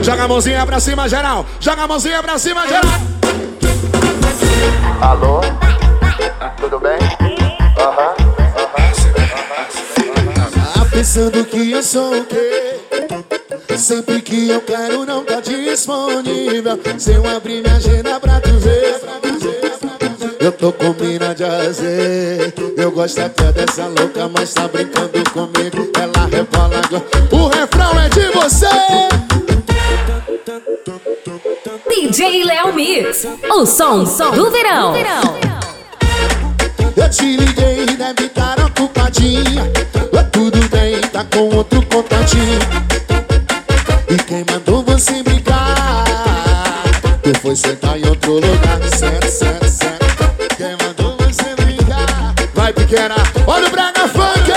Joga a mãozinha pra cima, geral. Joga a mãozinha pra cima, geral. Alô? Tudo bem? Tá pensando que eu sou o quê? Sempre que eu quero não tá disponível. Se eu abrir minha agenda pra tu ver, eu tô com mina de azer. Eu gosto até dessa louca, mas tá brincando comigo. Ela rebola agora. O refrão é de você. DJ Léo Mix, o som do verão. Eu te liguei, deve estar ocupadinha. Tudo bem, tá com outro contatinho. E quem mandou você brigar? Tu foi sentar em outro lugar. Certo, certo, certo. Quem mandou você brigar? Vai, pequena, olha o Brega Funk.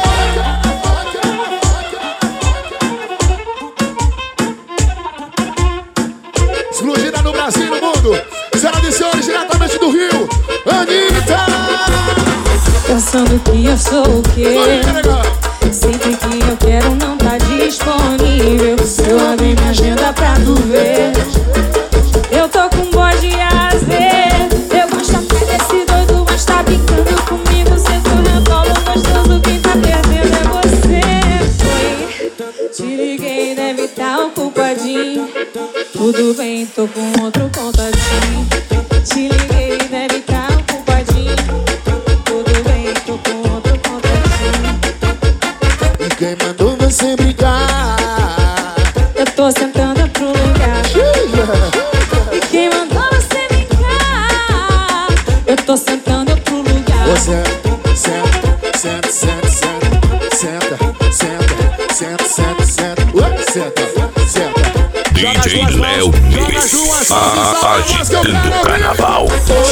Explodida no Brasil e no mundo. Senhoras e senhores, diretamente do Rio, Anitta. Pensando que eu sou o quê? Sempre que eu quero não tá disponível. Se eu abrir minha agenda pra tu ver, eu tô com bode azer. Eu gosto até desse doido, mas tá brincando comigo. Cê tu rebola gostoso, quem tá perdendo é você. Foi, te liguei, deve tá ocupadinho. Tudo bem, tô com outro contatinho. Te liguei, deve tá ocupadinho. Tudo bem, tô com outro contatinho. E quem mandou você brigar? Eu tô sentando pro lugar. E quem mandou você brincar? Eu tô sentando pro lugar. Você senta, senta, senta, senta, senta, senta, senta, senta, senta, senta. DJ Léo Mix, agitando o carnaval.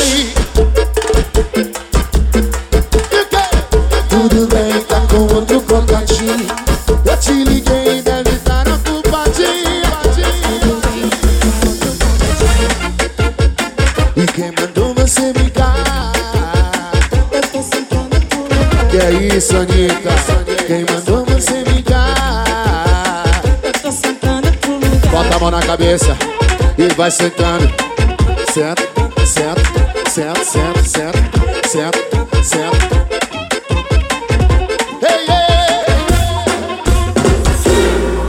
Tudo bem, tá com outro contatinho. Eu te liguei, deve estar ocupadinho. E quem mandou você brigar? Eu tô sentando pro lugar. Que é isso, Anitta? Quem mandou você brigar? Eu tô sentando pro lugar. Bota a mão na cabeça e vai sentando. Senta, senta, senta, senta, senta, senta, senta.